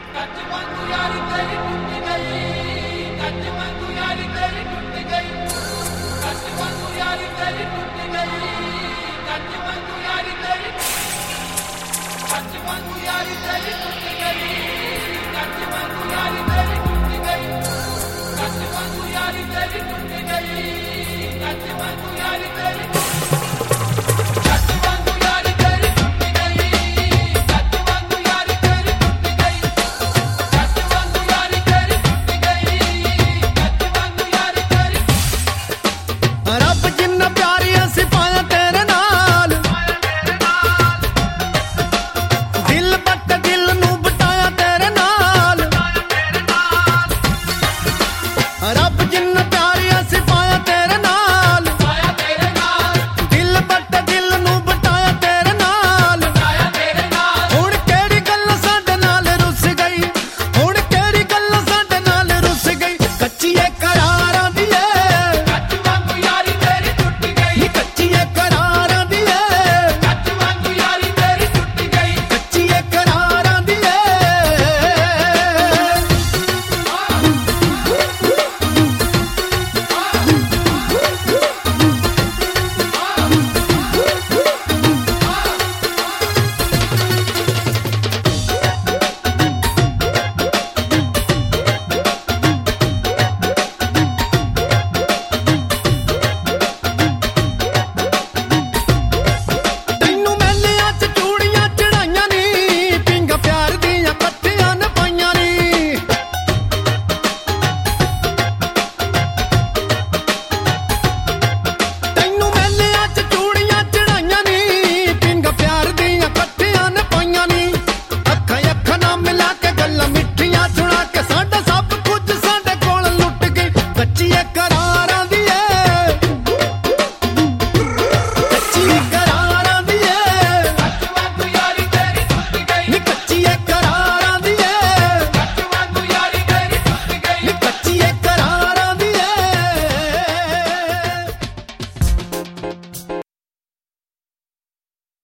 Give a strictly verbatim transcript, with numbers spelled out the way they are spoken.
कच वांगू यारी तेरी टूट गई, कच वांगू यारी तेरी टूट गई, कच वांगू यारी तेरी टूट गई, कच वांगू यारी तेरी, कच वांगू यारी तेरी टूट गई, कच वांगू यारी तेरी टूट गई, कच वांगू यारी तेरी टूट गई, कच वांगू